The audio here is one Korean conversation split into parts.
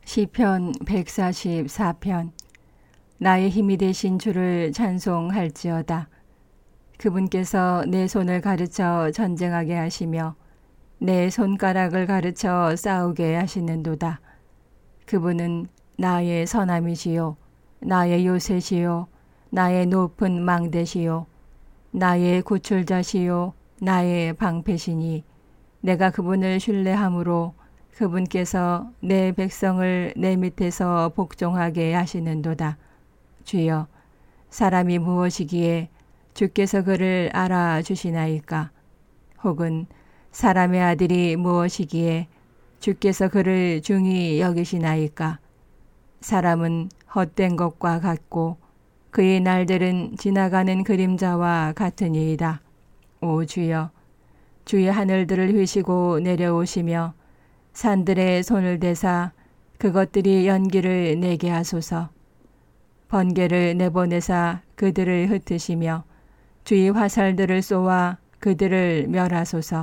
시편 144편. 나의 힘이 되신 주를 찬송할지어다. 그분께서 내 손을 가르쳐 전쟁하게 하시며 내 손가락을 가르쳐 싸우게 하시는도다. 그분은 나의 선함이시요 나의 요새시요 나의 높은 망대시요 나의 구출자시요 나의 방패시니 내가 그분을 신뢰함으로 그분께서 내 백성을 내 밑에서 복종하게 하시는도다. 주여, 사람이 무엇이기에 주께서 그를 알아주시나이까? 혹은 사람의 아들이 무엇이기에 주께서 그를 중히 여기시나이까? 사람은 헛된 것과 같고 그의 날들은 지나가는 그림자와 같으니이다. 오 주여, 주의 하늘들을 휘시고 내려오시며 산들의 손을 대사 그것들이 연기를 내게 하소서. 번개를 내보내사 그들을 흩으시며 주의 화살들을 쏘아 그들을 멸하소서.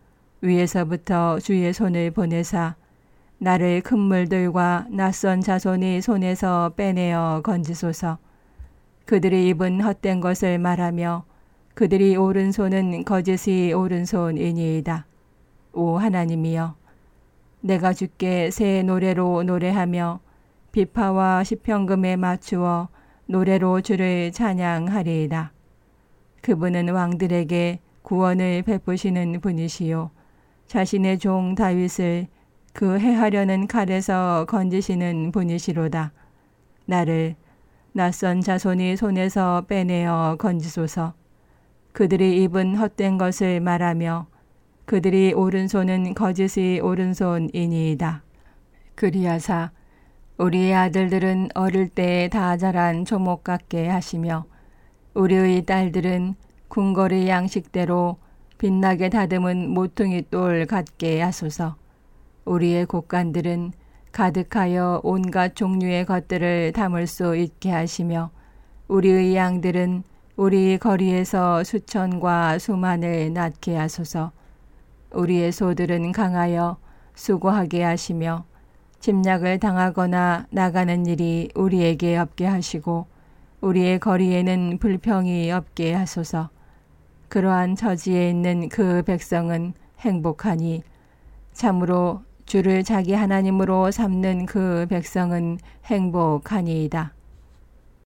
위에서부터 주의 손을 보내사 나를 큰 물들과 낯선 자손의 손에서 빼내어 건지소서. 그들이 입은 헛된 것을 말하며 그들이 오른손은 거짓의 오른손이니이다. 오 하나님이여, 내가 주께 새 노래로 노래하며 비파와 시편금에 맞추어 노래로 주를 찬양하리이다. 그분은 왕들에게 구원을 베푸시는 분이시요 자신의 종 다윗을 그 해하려는 칼에서 건지시는 분이시로다. 나를 낯선 자손이 손에서 빼내어 건지소서. 그들이 입은 헛된 것을 말하며 그들이 오른손은 거짓의 오른손이니이다. 그리하사 우리의 아들들은 어릴 때에 다 자란 조목 같게 하시며 우리의 딸들은 궁궐의 양식대로 빛나게 다듬은 모퉁이 돌 같게 하소서. 우리의 곡간들은 가득하여 온갖 종류의 것들을 담을 수 있게 하시며 우리의 양들은 우리 거리에서 수천과 수만을 낳게 하소서. 우리의 소들은 강하여 수고하게 하시며 침략을 당하거나 나가는 일이 우리에게 없게 하시고 우리의 거리에는 불평이 없게 하소서. 그러한 처지에 있는 그 백성은 행복하니 참으로 주를 자기 하나님으로 삼는 그 백성은 행복하니이다.